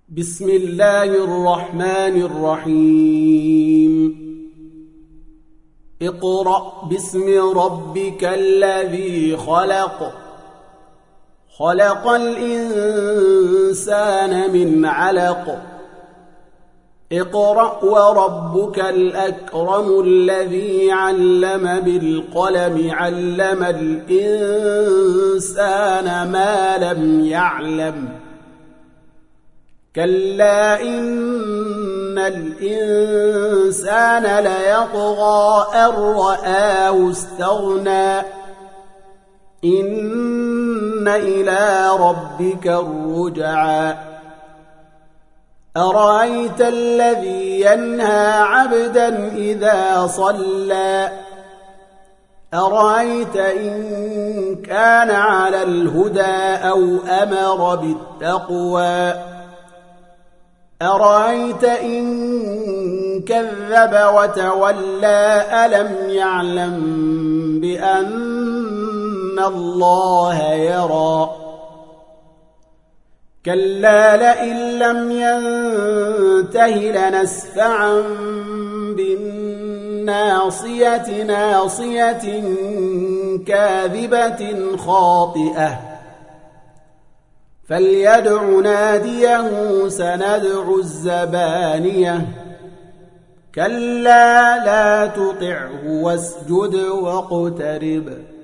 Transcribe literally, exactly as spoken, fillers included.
بسم الله الرحمن الرحيم اقرأ باسم ربك الذي خلق خلق الإنسان من علق اقرأ وربك الأكرم الذي علم بالقلم علم الإنسان ما لم يعلم كلا إن الإنسان ليطغى أن رآه استغنى إن إلى ربك الرجعى أرأيت الذي ينهى عبدا إذا صلى أرأيت إن كان على الهدى أو أمر بالتقوى أرأيت إن كذب وتولى ألم يعلم بأن الله يرى كلا لئن لم ينته لنسفعا بالناصية ناصية كاذبة خاطئة فليدع ناديه سندع الزبانية كلا لا تطعه واسجد واقترب